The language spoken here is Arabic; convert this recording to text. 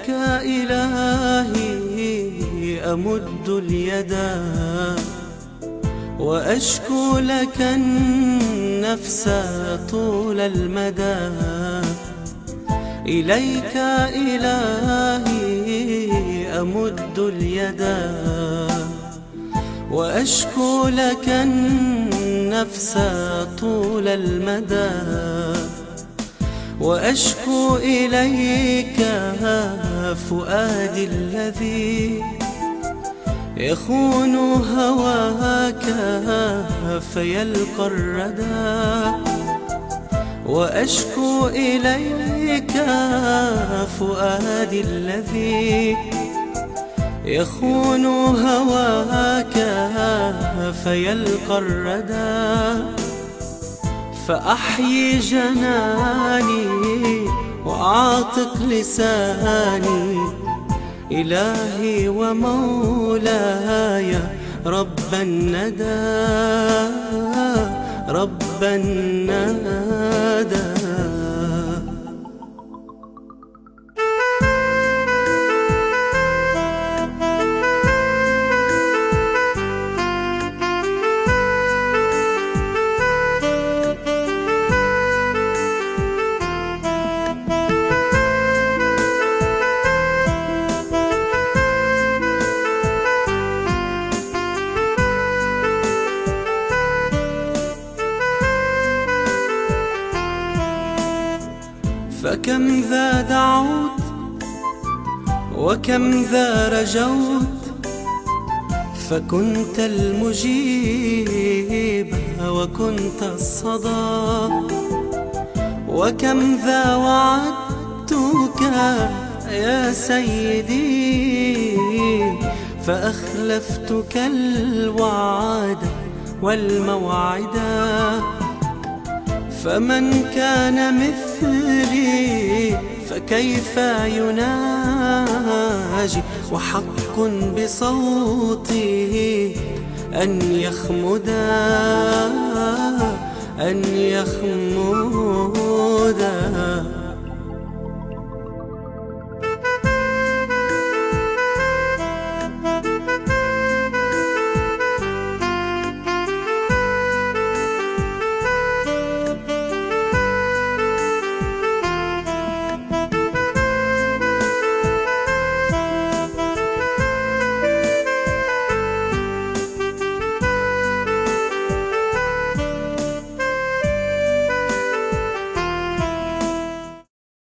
إليك إلهي أمد اليدا وأشكو لك النفس طول المدى. إليك إلهي أمد اليدا وأشكو لك النفس طول المدى. وأشكو إليك فؤادي الذي يخون هواك فيلقى الردى. وأشكو إليك فؤادي الذي يخون هواك فيلقى الردى. فأحيي جناني وأعتق لساني إلهي ومولاي رب الندى رب الندى. فكم ذا دعوت وكم ذا رجوت فكنت المجيب وكنت الصدى. وكم ذا وعدتك يا سيدي فأخلفتك الوعد والموعدا. فمن كان مثلي فكيف يناجي وحق بصوته أن يخمدا